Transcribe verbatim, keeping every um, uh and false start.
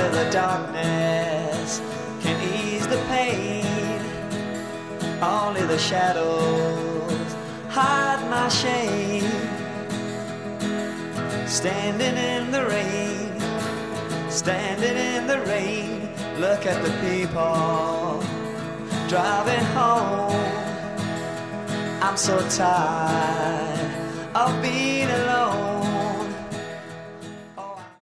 of the darkness can ease the pain. Only the shadows hide my shame. Standing in the rain, standing in the rain, look at the people driving home. I'm so tired of being alone.